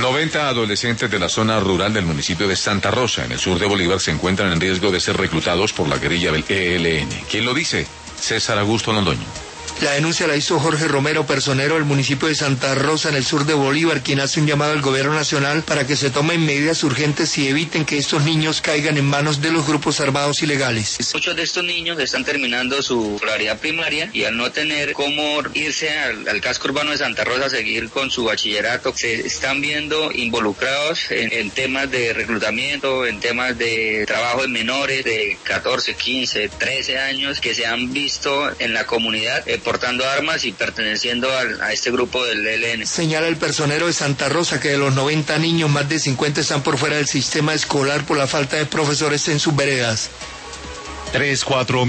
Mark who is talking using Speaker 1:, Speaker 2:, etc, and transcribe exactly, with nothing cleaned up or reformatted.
Speaker 1: noventa adolescentes de la zona rural del municipio de Santa Rosa, en el sur de Bolívar, se encuentran en riesgo de ser reclutados por la guerrilla del E L N. ¿Quién lo dice? César Augusto Londoño.
Speaker 2: La denuncia la hizo Jorge Romero, personero del municipio de Santa Rosa, en el sur de Bolívar, quien hace un llamado al gobierno nacional para que se tomen medidas urgentes y eviten que estos niños caigan en manos de los grupos armados ilegales.
Speaker 3: Muchos de estos niños están terminando su escolaridad primaria y al no tener cómo irse al, al casco urbano de Santa Rosa a seguir con su bachillerato, se están viendo involucrados en, en temas de reclutamiento, en temas de trabajo de menores de catorce, quince, trece años que se han visto en la comunidad eh, portando armas y perteneciendo a, a este grupo del E L N.
Speaker 2: Señala el personero de Santa Rosa que de los noventa niños, más de cincuenta están por fuera del sistema escolar por la falta de profesores en sus veredas.
Speaker 1: tres, cuatro